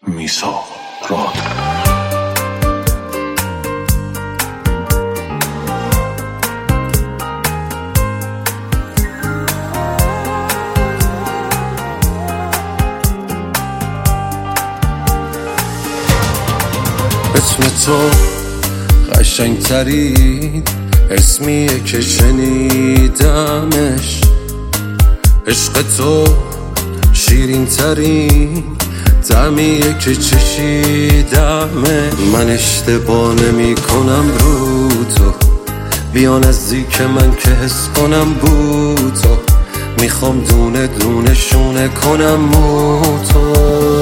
میثاق رادیو. اسم تو قشنگترین اسمیه که شنیدمش، عشق تو شیرین ترین طعمیه که چشیدمه. من اشتباه نمی کنم رو تو، بیا نزدیک من که حس کنم بو تو. میخوام دونه دونه شونه کنم مو تو.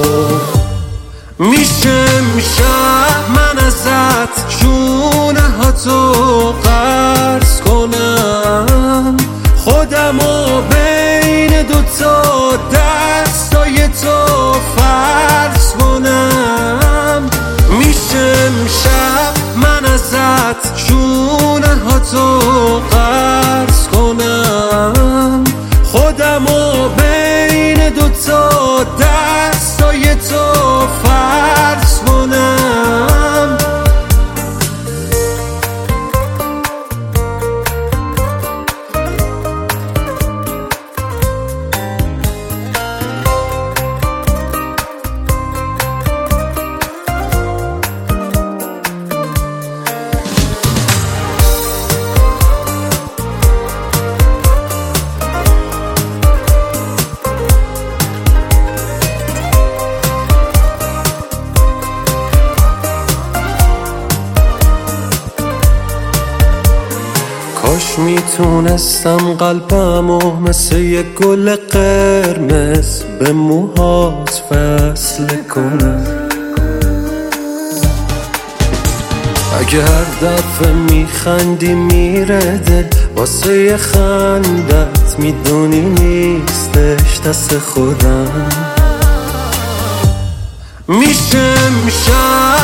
میشه من ازت شونه ها تو قرض کنم، خودمو بین دوتا دستای تو فرض کنم. میشه من ازت شونه ها تو قرض کنم، خودمو بین دوتا دستای تو فرض کنم. کاش میتونستم قلبمو مثل یه گل قرمز به موهات وصل کنم. اگه هر دفعه میخندی میره دل واسه یه خندت، میدونی نیستش دست خودم. میشه